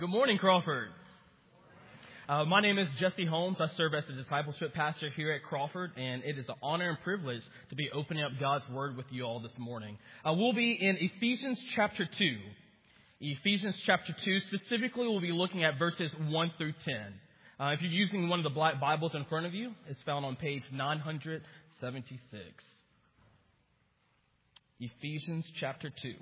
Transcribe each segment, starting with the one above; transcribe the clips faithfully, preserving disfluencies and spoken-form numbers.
Good morning, Crawford. Uh, my name is Jesse Holmes. I serve as the discipleship pastor here at Crawford, and it is an honor and privilege to be opening up God's Word with you all this morning. Uh, we'll be in Ephesians chapter two. Ephesians chapter two, specifically, we'll be looking at verses one through ten. Uh, if you're using one of the black Bibles in front of you, it's found on page nine seventy-six. Ephesians chapter two.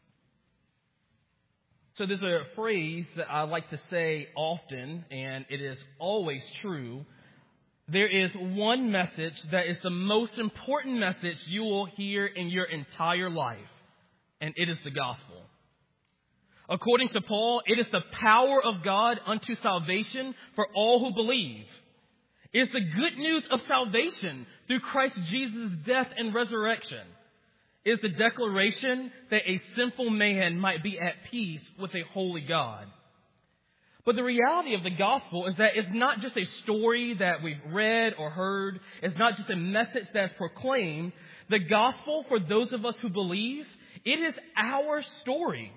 So there's a phrase that I like to say often, and it is always true. There is one message that is the most important message you will hear in your entire life, and it is the gospel. According to Paul, it is the power of God unto salvation for all who believe. It is the good news of salvation through Christ Jesus' death and resurrection. Is the declaration that a sinful man might be at peace with a holy God. But the reality of the gospel is that it's not just a story that we've read or heard. It's not just a message that's proclaimed. The gospel, for those of us who believe, it is our story.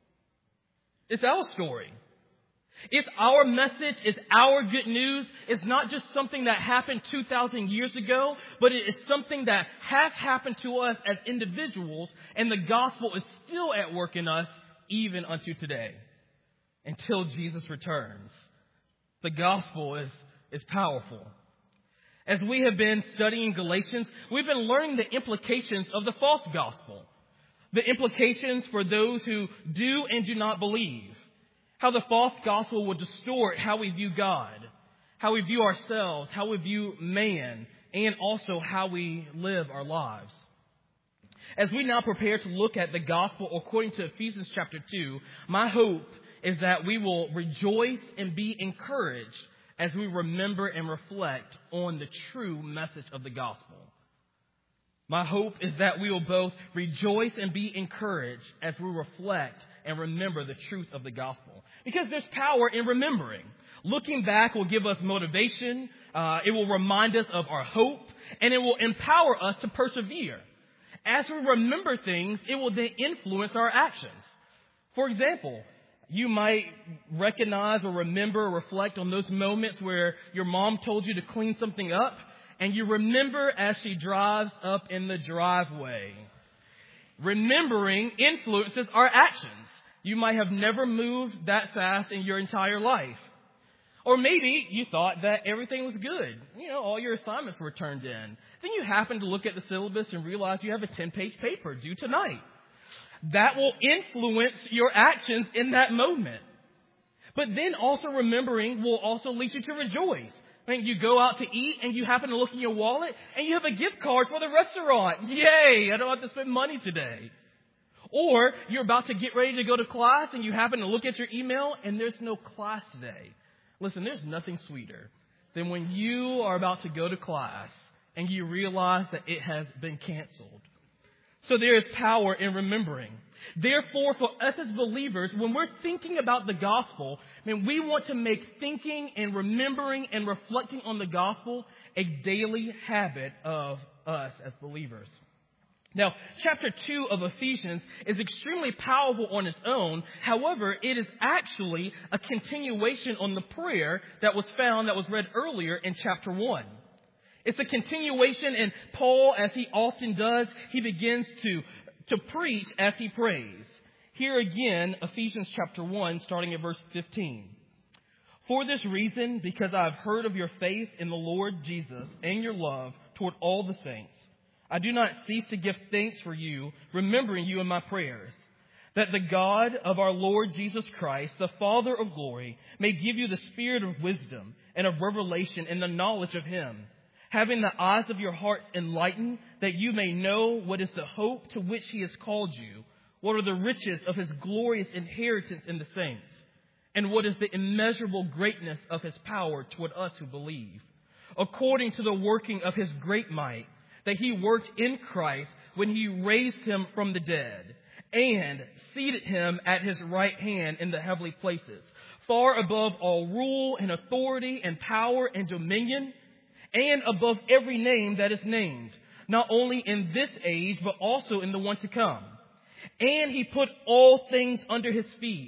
It's our story. It's our message. It's our good news. It's not just something that happened two thousand years ago, but it is something that has happened to us as individuals, and the gospel is still at work in us even unto today, until Jesus returns. The gospel is, is powerful. As we have been studying Galatians, we've been learning the implications of the false gospel, the implications for those who do and do not believe. How the false gospel will distort how we view God, how we view ourselves, how we view man, and also how we live our lives. As we now prepare to look at the gospel according to Ephesians chapter two, my hope is that we will rejoice and be encouraged as we remember and reflect on the true message of the gospel. My hope is that we will both rejoice and be encouraged as we reflect and remember the truth of the gospel. Because there's power in remembering. Looking back will give us motivation. Uh, it will remind us of our hope. And it will empower us to persevere. As we remember things, it will then influence our actions. For example, you might recognize or remember or reflect on those moments where your mom told you to clean something up. And you remember as she drives up in the driveway. Remembering influences our actions. You might have never moved that fast in your entire life. Or maybe you thought that everything was good. You know, all your assignments were turned in. Then you happen to look at the syllabus and realize you have a ten-page paper due tonight. That will influence your actions in that moment. But then also remembering will also lead you to rejoice. I mean, you go out to eat and you happen to look in your wallet and you have a gift card for the restaurant. Yay, I don't have to spend money today. Or you're about to get ready to go to class and you happen to look at your email and there's no class today. Listen, there's nothing sweeter than when you are about to go to class and you realize that it has been canceled. So there is power in remembering. Therefore, for us as believers, when we're thinking about the gospel, I mean, we want to make thinking and remembering and reflecting on the gospel a daily habit of us as believers. Now, chapter two of Ephesians is extremely powerful on its own. However, it is actually a continuation on the prayer that was found, that was read earlier in chapter one. It's a continuation, and Paul, as he often does, he begins to, to preach as he prays. Here again, Ephesians chapter one, starting at verse fifteen. For this reason, because I have heard of your faith in the Lord Jesus and your love toward all the saints, I do not cease to give thanks for you, remembering you in my prayers, that the God of our Lord Jesus Christ, the Father of glory, may give you the spirit of wisdom and of revelation in the knowledge of him, having the eyes of your hearts enlightened, that you may know what is the hope to which he has called you, what are the riches of his glorious inheritance in the saints, and what is the immeasurable greatness of his power toward us who believe, according to the working of his great might, that he worked in Christ when he raised him from the dead and seated him at his right hand in the heavenly places, far above all rule and authority and power and dominion, and above every name that is named, not only in this age, but also in the one to come. And he put all things under his feet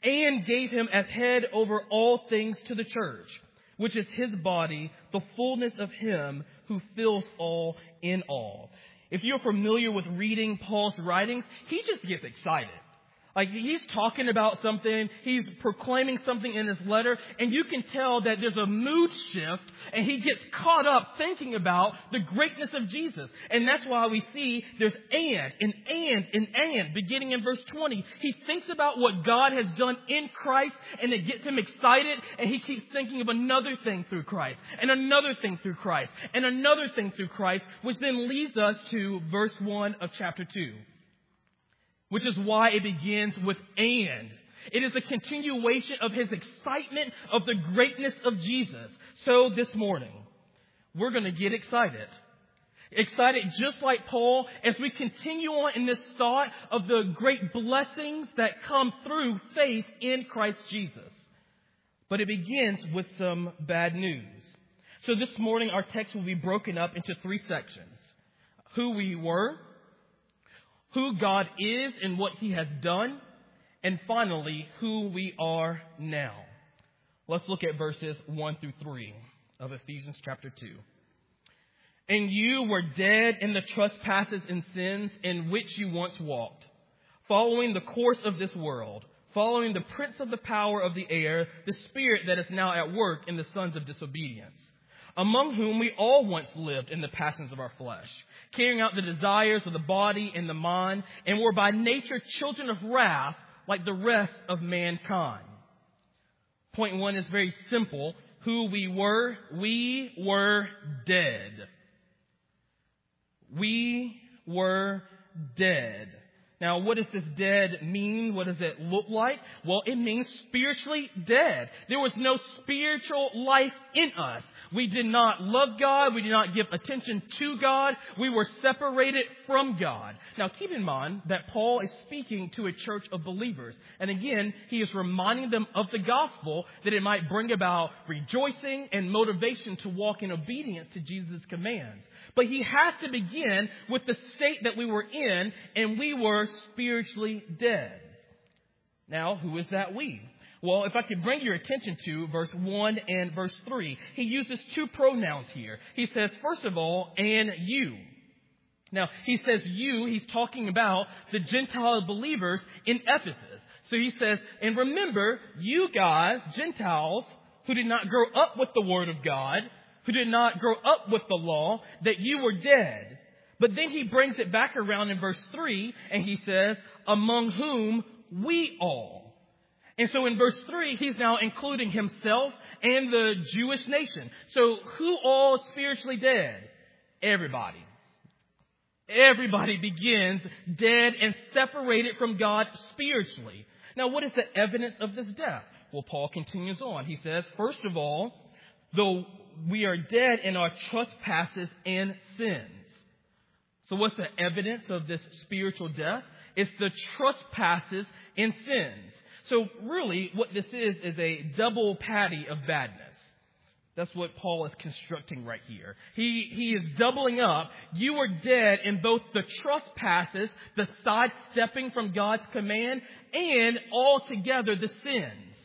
and gave him as head over all things to the church, which is his body, the fullness of him who fills all in all. If you're familiar with reading Paul's writings, he just gets excited. Like, he's talking about something, he's proclaiming something in his letter, and you can tell that there's a mood shift, and he gets caught up thinking about the greatness of Jesus. And that's why we see there's and, and, and, and, and, beginning in verse twenty. He thinks about what God has done in Christ, and it gets him excited, and he keeps thinking of another thing through Christ, and another thing through Christ, and another thing through Christ, which then leads us to verse one of chapter two. Which is why it begins with and. It is a continuation of his excitement of the greatness of Jesus. So this morning, we're going to get excited. Excited just like Paul as we continue on in this thought of the great blessings that come through faith in Christ Jesus. But it begins with some bad news. So this morning, our text will be broken up into three sections. Who we were, who God is and what he has done, and finally, who we are now. Let's look at verses one through three of Ephesians chapter two. And you were dead in the trespasses and sins in which you once walked, following the course of this world, following the prince of the power of the air, the spirit that is now at work in the sons of disobedience, among whom we all once lived in the passions of our flesh, carrying out the desires of the body and the mind, and were by nature children of wrath like the rest of mankind. Point one is very simple. Who we were, we were dead. We were dead. Now, what does this dead mean? What does it look like? Well, it means spiritually dead. There was no spiritual life in us. We did not love God. We did not give attention to God. We were separated from God. Now, keep in mind that Paul is speaking to a church of believers. And again, he is reminding them of the gospel that it might bring about rejoicing and motivation to walk in obedience to Jesus' commands. But he has to begin with the state that we were in, and we were spiritually dead. Now, who is that we? Well, if I could bring your attention to verse one and verse three, he uses two pronouns here. He says, first of all, and you. Now, he says you, he's talking about the Gentile believers in Ephesus. So he says, and remember, you guys, Gentiles, who did not grow up with the Word of God, who did not grow up with the law, that you were dead. But then he brings it back around in verse three, and he says, among whom we all. And so in verse three, he's now including himself and the Jewish nation. So who all is spiritually dead? Everybody. Everybody begins dead and separated from God spiritually. Now, what is the evidence of this death? Well, Paul continues on. He says, first of all, though we are dead in our trespasses and sins. So what's the evidence of this spiritual death? It's the trespasses and sins. So really what this is is a double patty of badness. That's what Paul is constructing right here. He, he is doubling up. You were dead in both the trespasses, the sidestepping from God's command, and altogether the sins.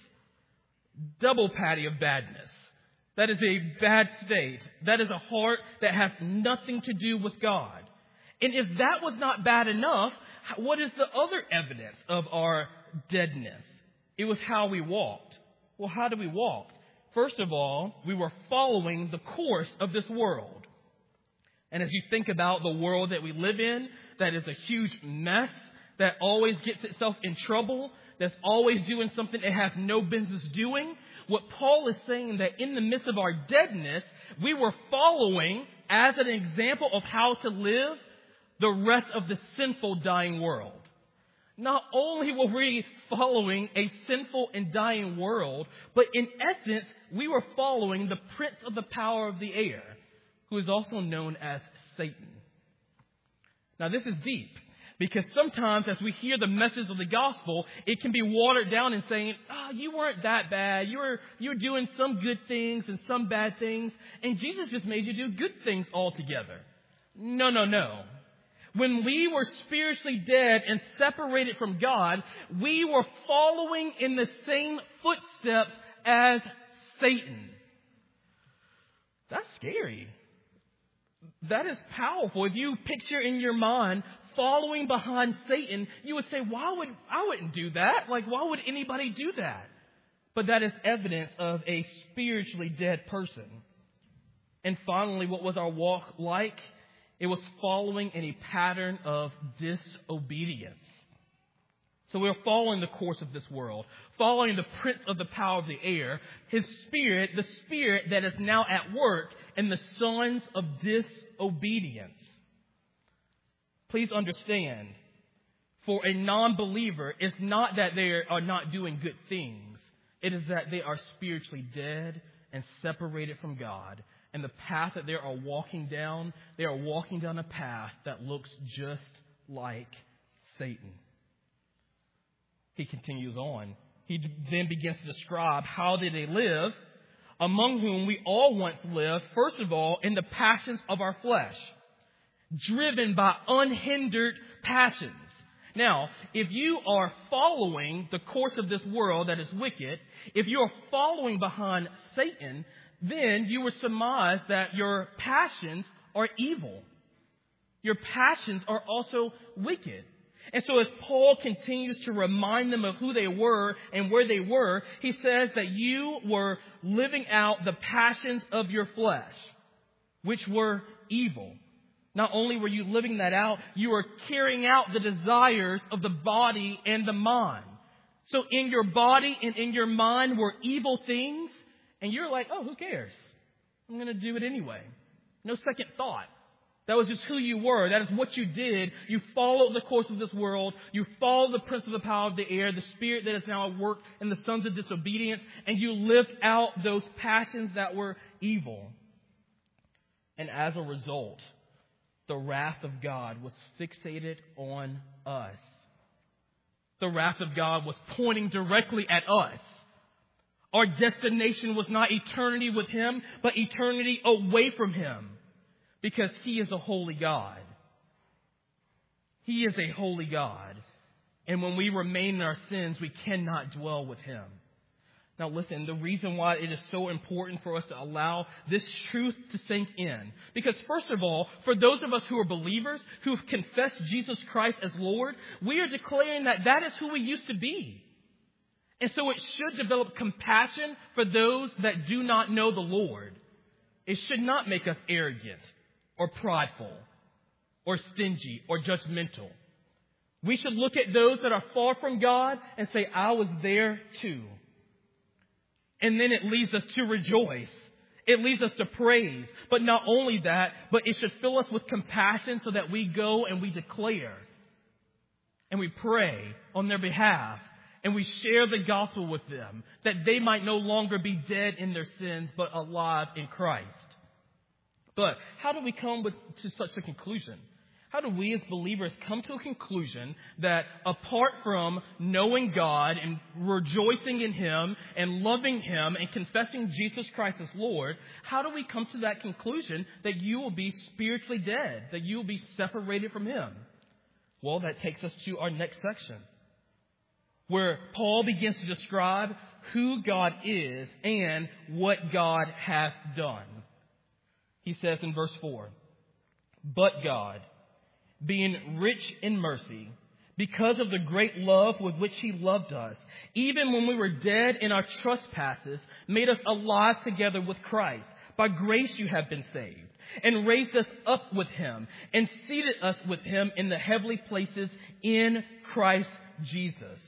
Double patty of badness. That is a bad state. That is a heart that has nothing to do with God. And if that was not bad enough, what is the other evidence of our deadness? It was how we walked. Well, how did we walk? First of all, we were following the course of this world. And as you think about the world that we live in, that is a huge mess, that always gets itself in trouble, that's always doing something it has no business doing. What Paul is saying that in the midst of our deadness, we were following, as an example of how to live, the rest of the sinful dying world. Not only were we following a sinful and dying world, but in essence, we were following the prince of the power of the air, who is also known as Satan. Now, this is deep, because sometimes as we hear the message of the gospel, it can be watered down and saying, oh, you weren't that bad. You were, you were doing some good things and some bad things, and Jesus just made you do good things altogether. No, no, no. When we were spiritually dead and separated from God, we were following in the same footsteps as Satan. That's scary. That is powerful. If you picture in your mind following behind Satan, you would say, why would I wouldn't do that? Like, why would anybody do that? But that is evidence of a spiritually dead person. And finally, what was our walk like? It was following in a pattern of disobedience. So we are following the course of this world, following the prince of the power of the air, his spirit, the spirit that is now at work in the sons of disobedience. Please understand, for a non-believer, it's not that they are not doing good things. It is that they are spiritually dead and separated from God. And the path that they are walking down, they are walking down a path that looks just like Satan. He continues on. He then begins to describe how did they live, among whom we all once lived, first of all, in the passions of our flesh, driven by unhindered passions. Now, if you are following the course of this world that is wicked, if you are following behind Satan, then you would surmise that your passions are evil. Your passions are also wicked. And so as Paul continues to remind them of who they were and where they were, he says that you were living out the passions of your flesh, which were evil. Not only were you living that out, you were carrying out the desires of the body and the mind. So in your body and in your mind were evil things, and you're like, oh, who cares? I'm going to do it anyway. No second thought. That was just who you were. That is what you did. You followed the course of this world. You followed the prince of the power of the air, the spirit that is now at work in the sons of disobedience, and you lived out those passions that were evil. And as a result, the wrath of God was fixated on us. The wrath of God was pointing directly at us. Our destination was not eternity with Him, but eternity away from Him. Because He is a holy God. He is a holy God. And when we remain in our sins, we cannot dwell with Him. Now listen, the reason why it is so important for us to allow this truth to sink in. Because first of all, for those of us who are believers, who have confessed Jesus Christ as Lord, we are declaring that that is who we used to be. And so it should develop compassion for those that do not know the Lord. It should not make us arrogant or prideful or stingy or judgmental. We should look at those that are far from God and say, I was there too. And then it leads us to rejoice. It leads us to praise. But not only that, but it should fill us with compassion so that we go and we declare and we pray on their behalf. And we share the gospel with them, that they might no longer be dead in their sins, but alive in Christ. But how do we come with, to such a conclusion? How do we as believers come to a conclusion that apart from knowing God and rejoicing in Him and loving Him and confessing Jesus Christ as Lord, how do we come to that conclusion that you will be spiritually dead, that you will be separated from Him? Well, that takes us to our next section, where Paul begins to describe who God is and what God has done. He says in verse four, but God, being rich in mercy, because of the great love with which He loved us, even when we were dead in our trespasses, made us alive together with Christ. By grace you have been saved, and raised us up with Him, and seated us with Him in the heavenly places in Christ Jesus.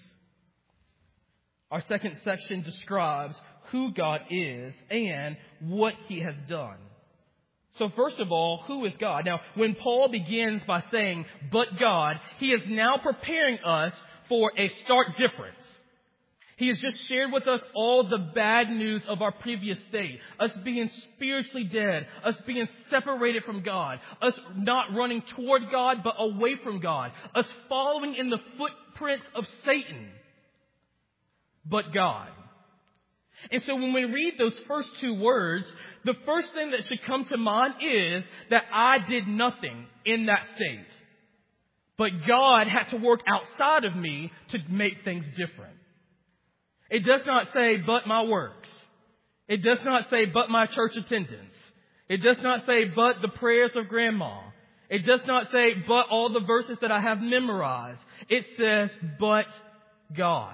Our second section describes who God is and what He has done. So first of all, who is God? Now, when Paul begins by saying, but God, he is now preparing us for a stark difference. He has just shared with us all the bad news of our previous state. Us being spiritually dead. Us being separated from God. Us not running toward God, but away from God. Us following in the footprints of Satan. But God. And so when we read those first two words, the first thing that should come to mind is that I did nothing in that state. But God had to work outside of me to make things different. It does not say, but my works. It does not say, but my church attendance. It does not say, but the prayers of grandma. It does not say, but all the verses that I have memorized. It says, but God.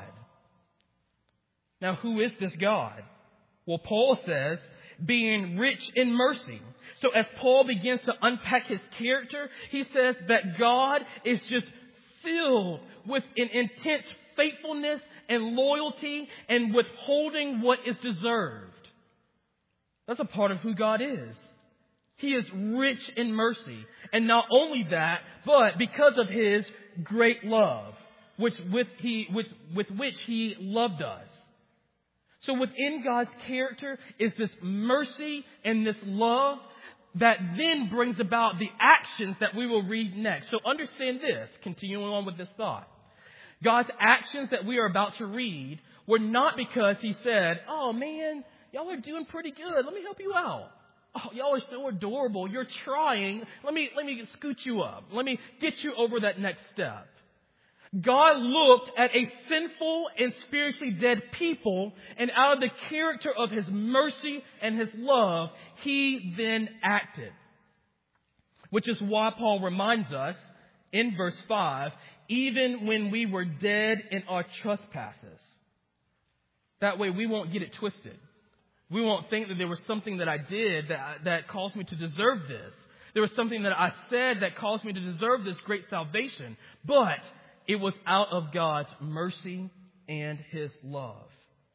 Now, who is this God? Well, Paul says, being rich in mercy. So as Paul begins to unpack his character, he says that God is just filled with an intense faithfulness and loyalty and withholding what is deserved. That's a part of who God is. He is rich in mercy. And not only that, but because of his great love, which with he with, with which he loved us. So within God's character is this mercy and this love that then brings about the actions that we will read next. So understand this, continuing on with this thought. God's actions that we are about to read were not because he said, oh man, y'all are doing pretty good. Let me help you out. Oh, y'all are so adorable. You're trying. Let me, let me scoot you up. Let me get you over that next step. God looked at a sinful and spiritually dead people, and out of the character of his mercy and his love, he then acted. Which is why Paul reminds us in verse five, even when we were dead in our trespasses. That way we won't get it twisted. We won't think that there was something that I did that, that caused me to deserve this. There was something that I said that caused me to deserve this great salvation. But it was out of God's mercy and his love.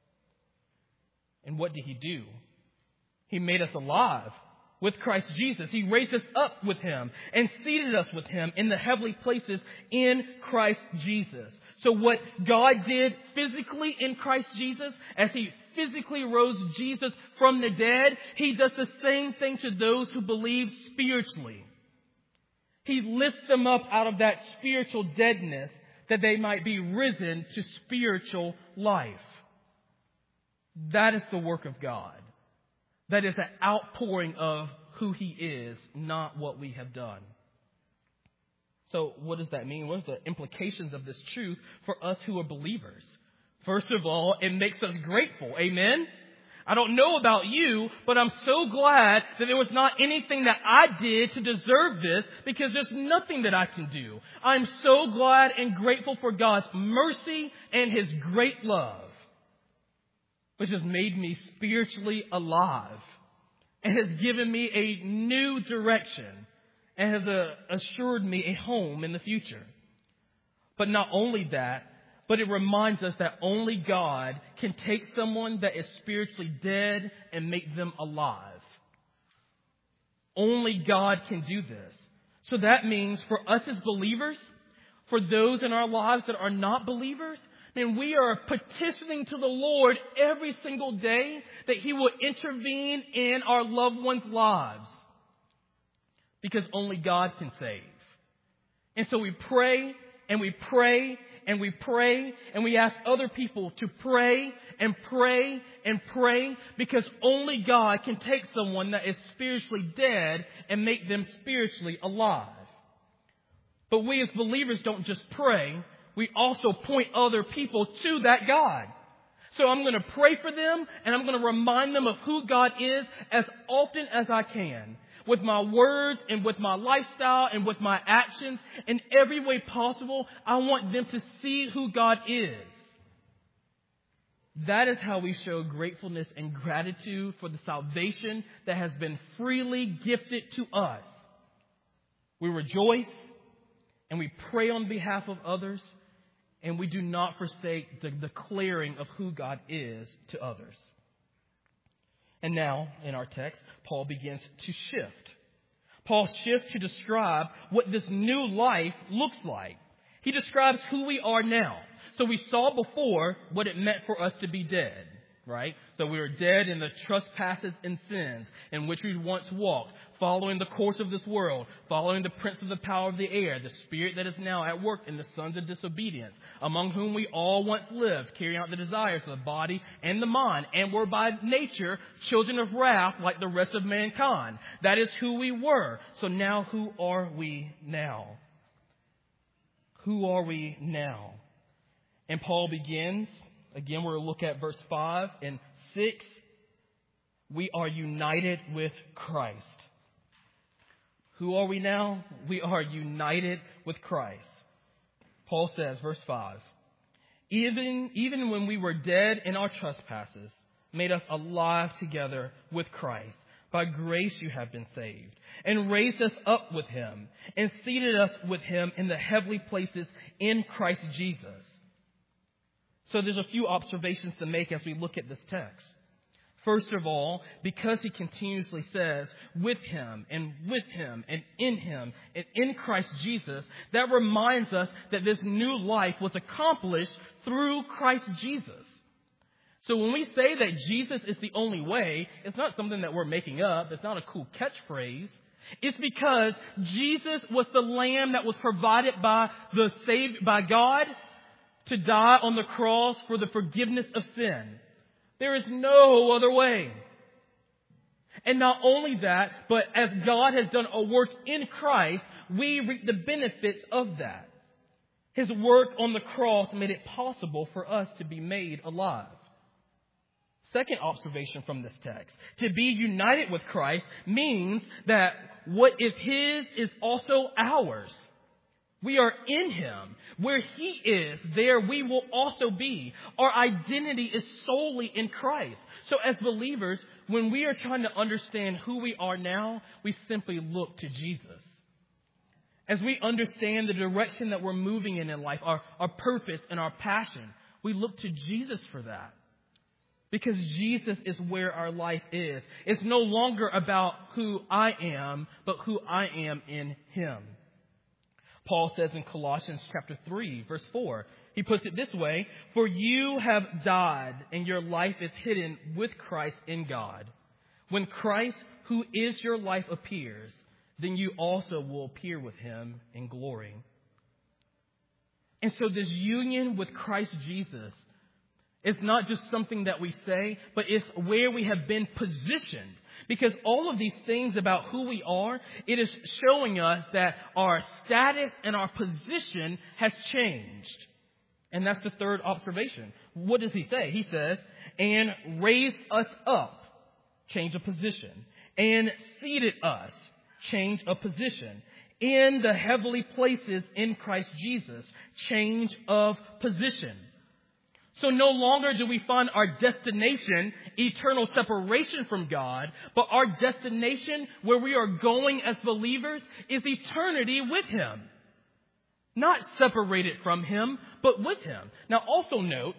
And what did he do? He made us alive with Christ Jesus. He raised us up with him and seated us with him in the heavenly places in Christ Jesus. So what God did physically in Christ Jesus, as he physically rose Jesus from the dead, he does the same thing to those who believe spiritually. He lifts them up out of that spiritual deadness that they might be risen to spiritual life. That is the work of God. That is an outpouring of who he is, not what we have done. So what does that mean? What are the implications of this truth for us who are believers? First of all, it makes us grateful. Amen? I don't know about you, but I'm so glad that there was not anything that I did to deserve this, because there's nothing that I can do. I'm so glad and grateful for God's mercy and his great love, which has made me spiritually alive and has given me a new direction and has uh, assured me a home in the future. But not only that, but it reminds us that only God can take someone that is spiritually dead and make them alive. Only God can do this. So that means for us as believers, for those in our lives that are not believers, then we are petitioning to the Lord every single day that he will intervene in our loved ones' lives. Because only God can save. And so we pray and we pray and we pray and we ask other people to pray and pray and pray, because only God can take someone that is spiritually dead and make them spiritually alive. But we as believers don't just pray, we also point other people to that God. So I'm going to pray for them and I'm going to remind them of who God is as often as I can. With my words and with my lifestyle and with my actions, in every way possible, I want them to see who God is. That is how we show gratefulness and gratitude for the salvation that has been freely gifted to us. We rejoice and we pray on behalf of others, and we do not forsake the declaring of who God is to others. And now, in our text, Paul begins to shift. Paul shifts to describe what this new life looks like. He describes who we are now. So we saw before what it meant for us to be dead, right? So we were dead in the trespasses and sins in which we once walked, following the course of this world, following the prince of the power of the air, the spirit that is now at work in the sons of disobedience, among whom we all once lived, carrying out the desires of the body and the mind, and were by nature children of wrath like the rest of mankind. That is who we were. So now who are we now? who are we now? And Paul begins, again, we're going to look at verse five and six. We are united with Christ. Who are we now? We are united with Christ. Paul says, verse five, even, even when we were dead in our trespasses, made us alive together with Christ. By grace you have been saved, and raised us up with him, and seated us with him in the heavenly places in Christ Jesus. So there's a few observations to make as we look at this text. First of all, because he continuously says, with him, and with him, and in him, and in Christ Jesus, that reminds us that this new life was accomplished through Christ Jesus. So when we say that Jesus is the only way, it's not something that we're making up. It's not a cool catchphrase. It's because Jesus was the lamb that was provided by the Savior, by God to die on the cross for the forgiveness of sin. There is no other way. And not only that, but as God has done a work in Christ, we reap the benefits of that. His work on the cross made it possible for us to be made alive. Second observation from this text. To be united with Christ means that what is his is also ours. We are in him. Where he is, there we will also be. Our identity is solely in Christ. So as believers, when we are trying to understand who we are now, we simply look to Jesus. As we understand the direction that we're moving in in life, our, our purpose and our passion, we look to Jesus for that. Because Jesus is where our life is. It's no longer about who I am, but who I am in him. Paul says in Colossians chapter three, verse four, he puts it this way, for you have died and your life is hidden with Christ in God. When Christ, who is your life, appears, then you also will appear with him in glory. And so this union with Christ Jesus, it's not just something that we say, but it's where we have been positioned. Because all of these things about who we are, it is showing us that our status and our position has changed. And that's the third observation. What does he say? He says, and raised us up, change of position. And seated us, change of position. In the heavenly places in Christ Jesus, change of position. So no longer do we find our destination, eternal separation from God, but our destination where we are going as believers is eternity with him. Not separated from him, but with him. Now also note,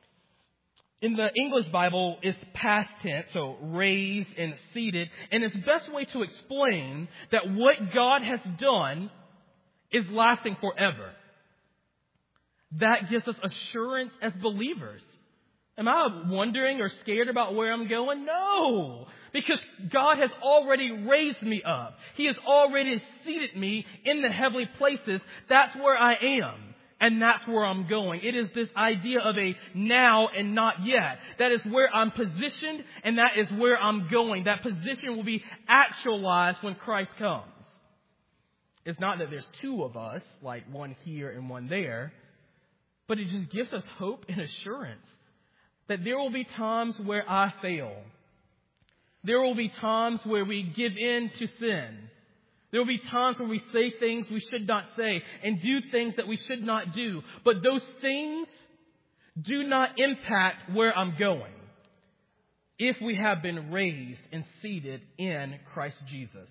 in the English Bible, it's past tense, so raised and seated. And it's best way to explain that what God has done is lasting forever. That gives us assurance as believers. Am I wondering or scared about where I'm going? No, because God has already raised me up. He has already seated me in the heavenly places. That's where I am, and that's where I'm going. It is this idea of a now and not yet. That is where I'm positioned, and that is where I'm going. That position will be actualized when Christ comes. It's not that there's two of us, like one here and one there. But it just gives us hope and assurance that there will be times where I fail. There will be times where we give in to sin. There will be times where we say things we should not say and do things that we should not do. But those things do not impact where I'm going if we have been raised and seated in Christ Jesus.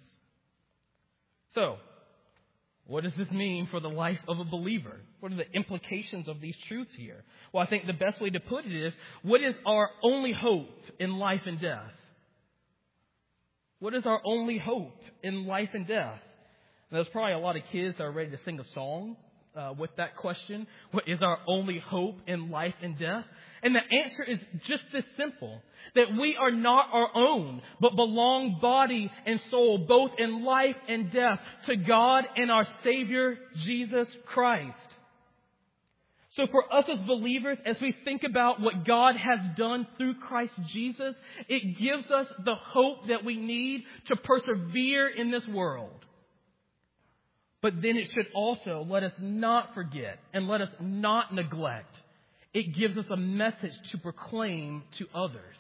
So, what does this mean for the life of a believer? What are the implications of these truths here? Well, I think the best way to put it is, what is our only hope in life and death? What is our only hope in life and death? And there's probably a lot of kids that are ready to sing a song uh, with that question. What is our only hope in life and death? And the answer is just this simple, that we are not our own, but belong body and soul, both in life and death, to God and our Savior, Jesus Christ. So for us as believers, as we think about what God has done through Christ Jesus, it gives us the hope that we need to persevere in this world. But then it should also let us not forget and let us not neglect. It gives us a message to proclaim to others.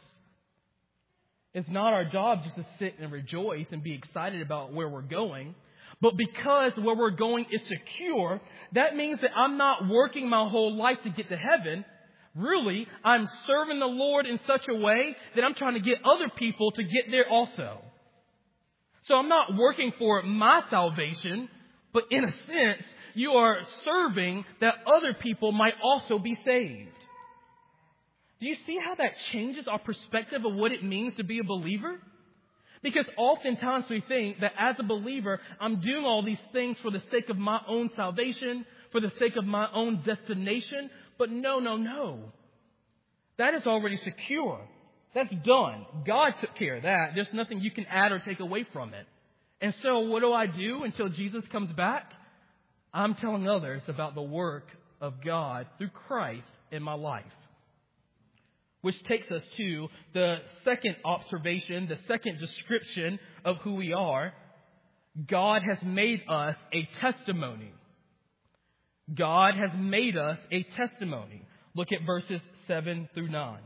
It's not our job just to sit and rejoice and be excited about where we're going. But because where we're going is secure, that means that I'm not working my whole life to get to heaven. Really, I'm serving the Lord in such a way that I'm trying to get other people to get there also. So I'm not working for my salvation, but in a sense, you are serving that other people might also be saved. Do you see how that changes our perspective of what it means to be a believer? Because oftentimes we think that as a believer, I'm doing all these things for the sake of my own salvation, for the sake of my own destination. But no, no, no. That is already secure. That's done. God took care of that. There's nothing you can add or take away from it. And so what do I do until Jesus comes back? I'm telling others about the work of God through Christ in my life. Which takes us to the second observation, the second description of who we are. God has made us a testimony. God has made us a testimony. Look at verses seven through nine.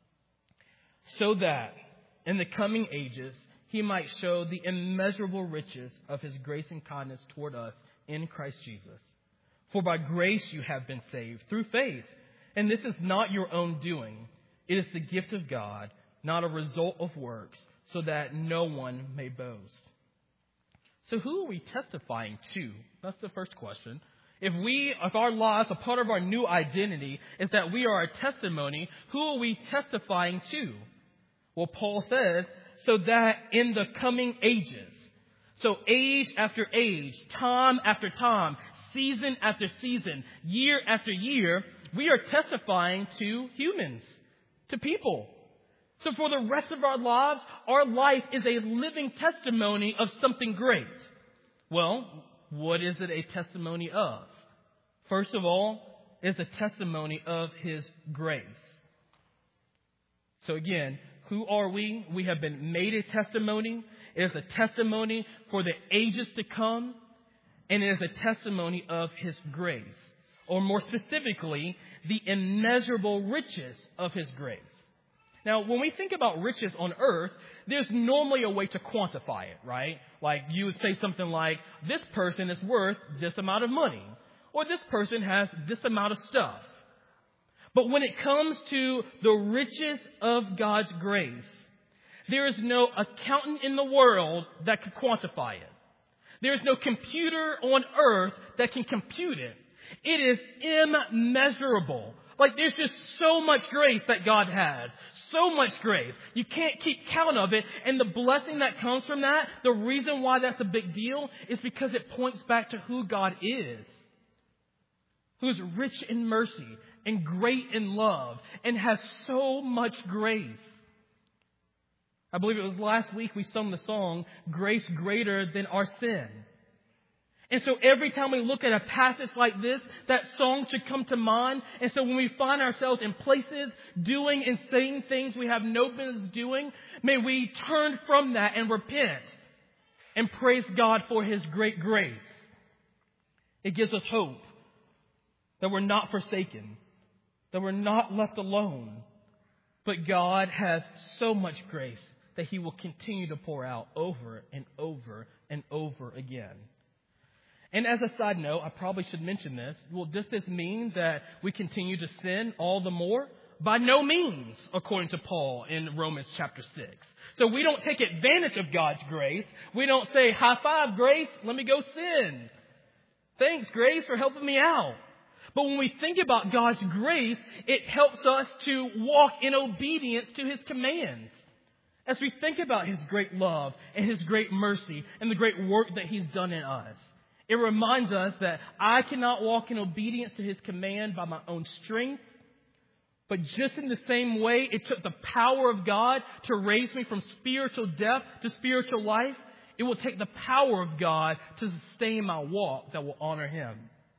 So that in the coming ages he might show the immeasurable riches of his grace and kindness toward us in Christ Jesus. For by grace you have been saved through faith. And this is not your own doing. It is the gift of God, not a result of works, so that no one may boast. So who are we testifying to? That's the first question. If we, if our lives, a part of our new identity is that we are a testimony, who are we testifying to? Well, Paul says, so that in the coming ages, so age after age, time after time, season after season, year after year, we are testifying to humans, to people. So for the rest of our lives, our life is a living testimony of something great. Well, what is it a testimony of? First of all, it's a testimony of his grace. So again, who are we? We have been made a testimony. It is a testimony for the ages to come. And it is a testimony of his grace. Or more specifically, the immeasurable riches of his grace. Now, when we think about riches on earth, there's normally a way to quantify it, right? Like you would say something like, this person is worth this amount of money. Or this person has this amount of stuff. But when it comes to the riches of God's grace, there is no accountant in the world that can quantify it. There is no computer on earth that can compute it. It is immeasurable. Like there's just so much grace that God has. So much grace. You can't keep count of it. And the blessing that comes from that, the reason why that's a big deal is because it points back to who God is. Who's rich in mercy and great in love and has so much grace. I believe it was last week we sung the song, Grace Greater Than Our Sin. And so every time we look at a passage like this, that song should come to mind. And so when we find ourselves in places doing and saying things we have no business doing, may we turn from that and repent and praise God for his great grace. It gives us hope that we're not forsaken, that we're not left alone, but God has so much grace that he will continue to pour out over and over and over again. And as a side note, I probably should mention this. Well, does this mean that we continue to sin all the more? By no means, according to Paul in Romans chapter six. So we don't take advantage of God's grace. We don't say, high five, grace, let me go sin. Thanks, grace, for helping me out. But when we think about God's grace, it helps us to walk in obedience to his commands. As we think about his great love and his great mercy and the great work that he's done in us, it reminds us that I cannot walk in obedience to his command by my own strength. But just in the same way it took the power of God to raise me from spiritual death to spiritual life, it will take the power of God to sustain my walk that will honor him.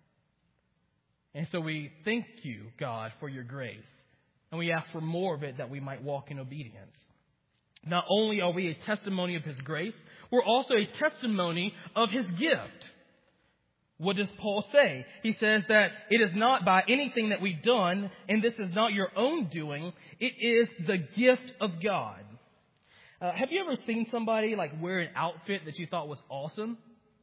And so we thank you, God, for your grace. And we ask for more of it that we might walk in obedience. Not only are we a testimony of his grace, we're also a testimony of his gift. What does Paul say? He says that it is not by anything that we've done, and this is not your own doing. It is the gift of God. Uh, have you ever seen somebody like wear an outfit that you thought was awesome?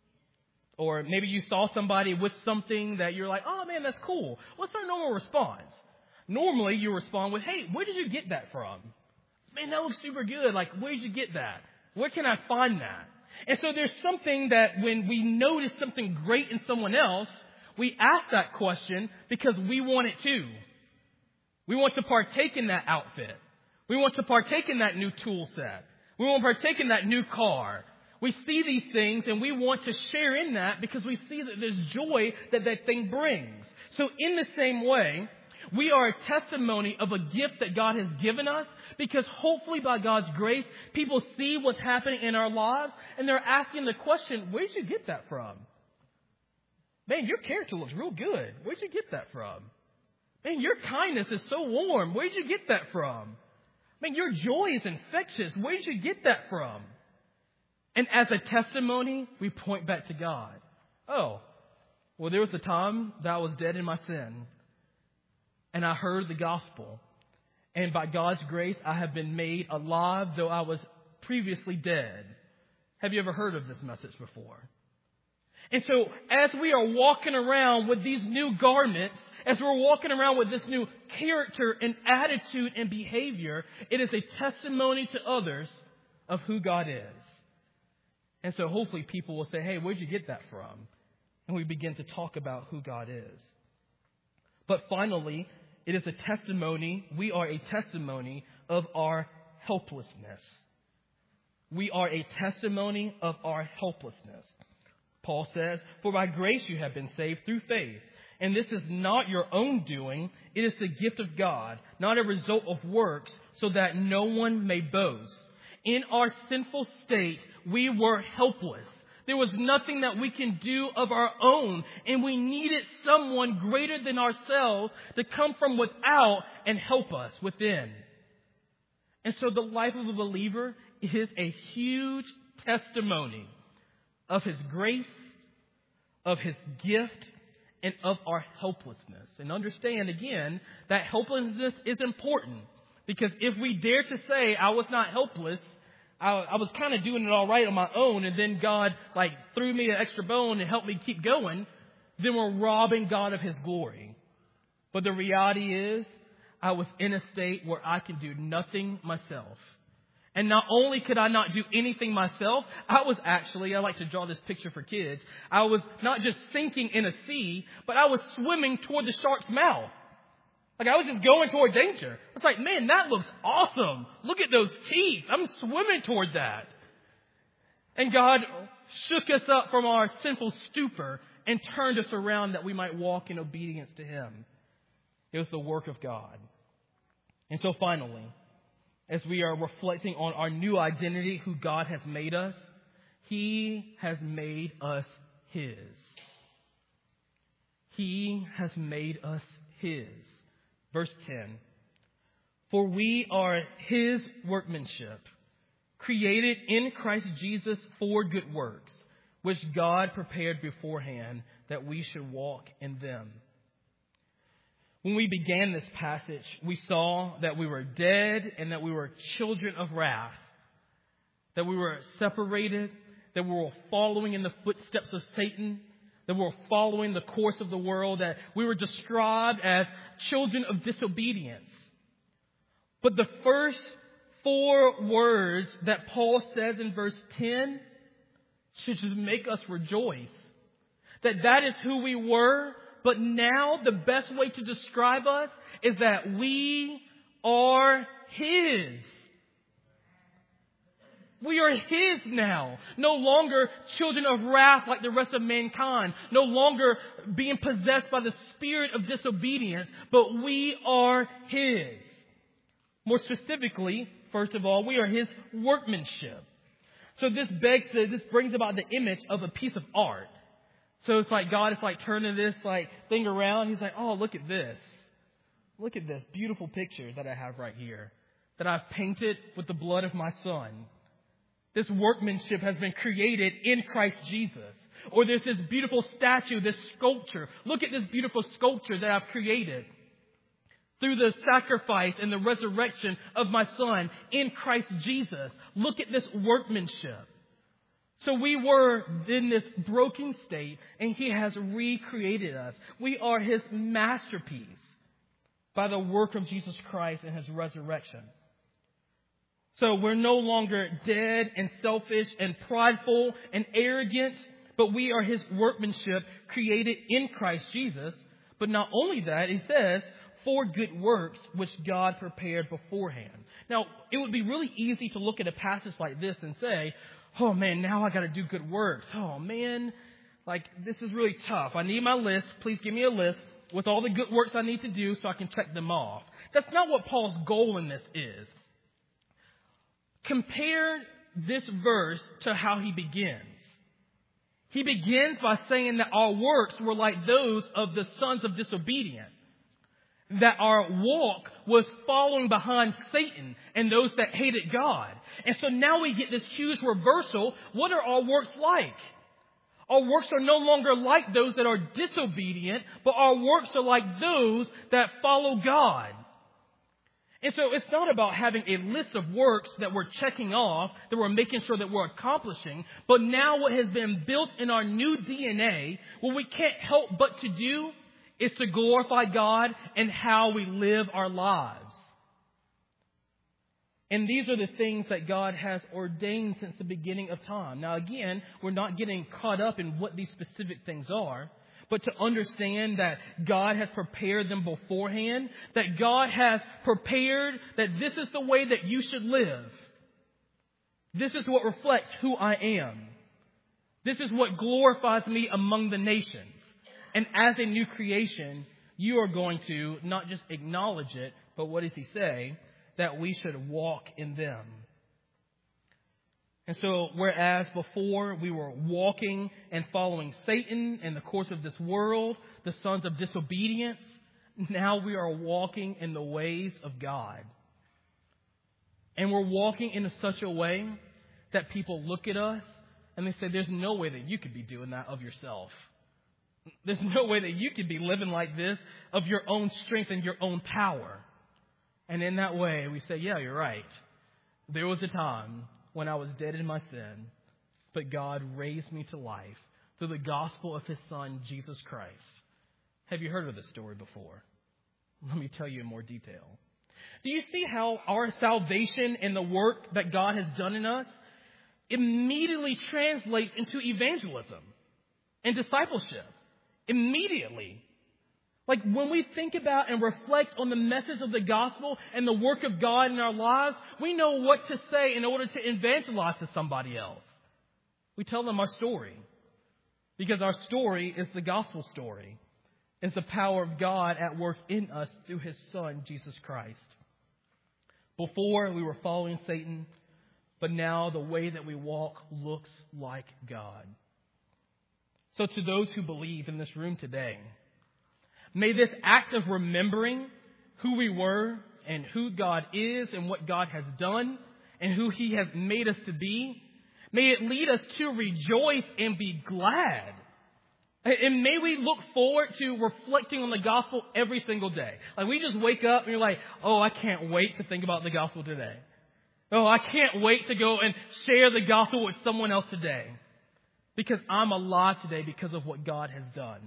Or maybe you saw somebody with something that you're like, oh man, that's cool. What's our normal response? Normally you respond with, hey, where did you get that from? Man, that looks super good. Like, where did you get that? Where can I find that? And so there's something that when we notice something great in someone else, we ask that question because we want it too. We want to partake in that outfit. We want to partake in that new tool set. We want to partake in that new car. We see these things and we want to share in that because we see that there's joy that that thing brings. So in the same way, we are a testimony of a gift that God has given us because hopefully by God's grace, people see what's happening in our lives and they're asking the question, where'd you get that from? Man, your character looks real good. Where'd you get that from? Man, your kindness is so warm. Where'd you get that from? Man, your joy is infectious. Where'd you get that from? And as a testimony, we point back to God. Oh, well, there was a time that I was dead in my sin. And I heard the gospel. And by God's grace, I have been made alive, though I was previously dead. Have you ever heard of this message before? And so as we are walking around with these new garments, as we're walking around with this new character and attitude and behavior, it is a testimony to others of who God is. And so hopefully people will say, hey, where'd you get that from? And we begin to talk about who God is. But finally, it is a testimony. We are a testimony of our helplessness. We are a testimony of our helplessness. Paul says, for by grace you have been saved through faith. And this is not your own doing. It is the gift of God, not a result of works, so that no one may boast. In our sinful state, we were helpless. There was nothing that we can do of our own, and we needed someone greater than ourselves to come from without and help us within. And so the life of a believer is a huge testimony of His grace, of His gift, and of our helplessness. And understand, again, that helplessness is important. Because if we dare to say, I was not helpless, I, I was kind of doing it all right on my own, and then God like threw me an extra bone and helped me keep going, then we're robbing God of His glory. But the reality is, I was in a state where I could do nothing myself. And not only could I not do anything myself, I was actually, I like to draw this picture for kids, I was not just sinking in a sea, but I was swimming toward the shark's mouth. Like I was just going toward danger. It's like, man, that looks awesome. Look at those teeth. I'm swimming toward that. And God shook us up from our sinful stupor and turned us around that we might walk in obedience to Him. It was the work of God. And so finally, as we are reflecting on our new identity, who God has made us, He has made us His. He has made us His. Verse ten, for we are His workmanship, created in Christ Jesus for good works, which God prepared beforehand that we should walk in them. When we began this passage, we saw that we were dead and that we were children of wrath, that we were separated, that we were following in the footsteps of Satan, that we were following the course of the world, that we were described as children of disobedience. But the first four words that Paul says in verse ten should just make us rejoice. That that is who we were, but now the best way to describe us is that we are His. We are His now. No longer children of wrath like the rest of mankind. No longer being possessed by the spirit of disobedience. But we are His. More specifically, first of all, we are His workmanship. So this begs, this brings about the image of a piece of art. So it's like God is like turning this like thing around. He's like, oh, look at this. Look at this beautiful picture that I have right here that I've painted with the blood of my Son. This workmanship has been created in Christ Jesus. Or there's this beautiful statue, this sculpture. Look at this beautiful sculpture that I've created. Through the sacrifice and the resurrection of my Son in Christ Jesus. Look at this workmanship. So we were in this broken state, and He has recreated us. We are His masterpiece by the work of Jesus Christ and His resurrection. So we're no longer dead and selfish and prideful and arrogant, but we are His workmanship created in Christ Jesus. But not only that, He says, for good works which God prepared beforehand. Now, it would be really easy to look at a passage like this and say, oh man, now I got to do good works. Oh man, like this is really tough. I need my list. Please give me a list with all the good works I need to do so I can check them off. That's not what Paul's goal in this is. Compare this verse to how he begins. He begins by saying that our works were like those of the sons of disobedience. That our walk was following behind Satan and those that hated God. And so now we get this huge reversal. What are our works like? Our works are no longer like those that are disobedient, but our works are like those that follow God. And so it's not about having a list of works that we're checking off, that we're making sure that we're accomplishing, but now what has been built in our new D N A, what we can't help but to do is to glorify God and how we live our lives. And these are the things that God has ordained since the beginning of time. Now again, we're not getting caught up in what these specific things are, but to understand that God has prepared them beforehand, that God has prepared that this is the way that you should live. This is what reflects who I am. This is what glorifies me among the nations. And as a new creation, you are going to not just acknowledge it, but what does he say? That we should walk in them. And so, whereas before we were walking and following Satan in the course of this world, the sons of disobedience, now we are walking in the ways of God. And we're walking in such a way that people look at us and they say, there's no way that you could be doing that of yourself. There's no way that you could be living like this of your own strength and your own power. And in that way, we say, yeah, you're right. There was a time when I was dead in my sin, but God raised me to life through the gospel of His Son, Jesus Christ. Have you heard of this story before? Let me tell you in more detail. Do you see how our salvation and the work that God has done in us immediately translates into evangelism and discipleship? Immediately. Like when we think about and reflect on the message of the gospel and the work of God in our lives, we know what to say in order to evangelize to somebody else. We tell them our story. Because our story is the gospel story. It's the power of God at work in us through His Son, Jesus Christ. Before we were following Satan, but now the way that we walk looks like God. So to those who believe in this room today, may this act of remembering who we were and who God is and what God has done and who He has made us to be, may it lead us to rejoice and be glad. And may we look forward to reflecting on the gospel every single day. Like we just wake up and you're like, oh, I can't wait to think about the gospel today. Oh, I can't wait to go and share the gospel with someone else today. Because I'm alive today because of what God has done.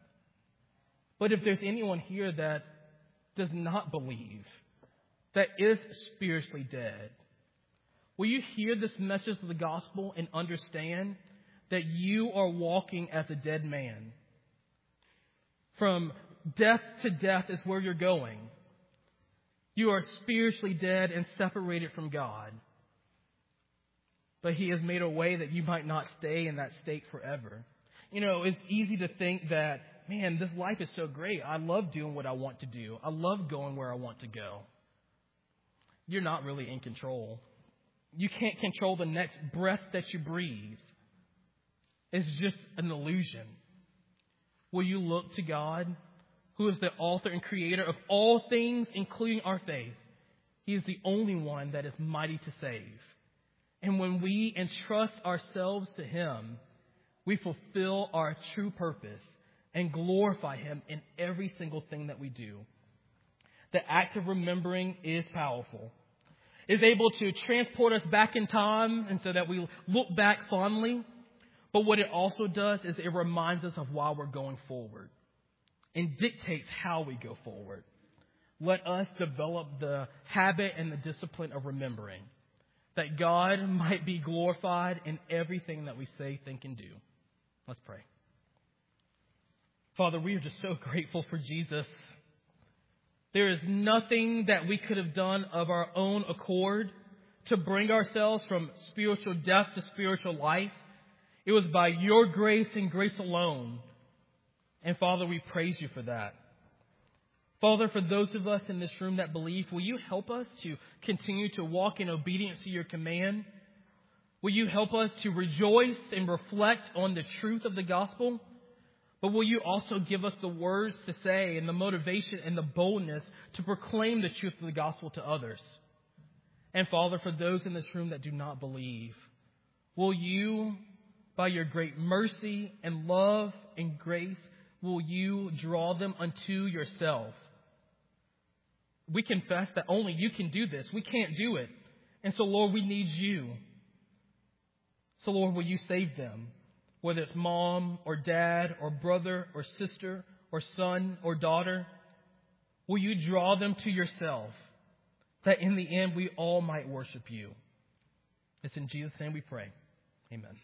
But if there's anyone here that does not believe, that is spiritually dead, will you hear this message of the gospel and understand that you are walking as a dead man? From death to death is where you're going. You are spiritually dead and separated from God. But He has made a way that you might not stay in that state forever. You know, it's easy to think that, man, this life is so great. I love doing what I want to do. I love going where I want to go. You're not really in control. You can't control the next breath that you breathe. It's just an illusion. Will you look to God, who is the author and creator of all things, including our faith? He is the only one that is mighty to save. And when we entrust ourselves to Him, we fulfill our true purpose and glorify Him in every single thing that we do. The act of remembering is powerful. Is able to transport us back in time and so that we look back fondly. But what it also does is it reminds us of why we're going forward and dictates how we go forward. Let us develop the habit and the discipline of remembering that God might be glorified in everything that we say, think, and do. Let's pray. Father, we are just so grateful for Jesus. There is nothing that we could have done of our own accord to bring ourselves from spiritual death to spiritual life. It was by your grace and grace alone. And Father, we praise you for that. Father, for those of us in this room that believe, will you help us to continue to walk in obedience to your command? Will you help us to rejoice and reflect on the truth of the gospel? But will you also give us the words to say and the motivation and the boldness to proclaim the truth of the gospel to others? And Father, for those in this room that do not believe, will you, by your great mercy and love and grace, will you draw them unto yourself? We confess that only you can do this. We can't do it. And so, Lord, we need you. So, Lord, will you save them? Whether it's mom or dad or brother or sister or son or daughter, will you draw them to yourself, that in the end we all might worship you? It's in Jesus' name we pray. Amen.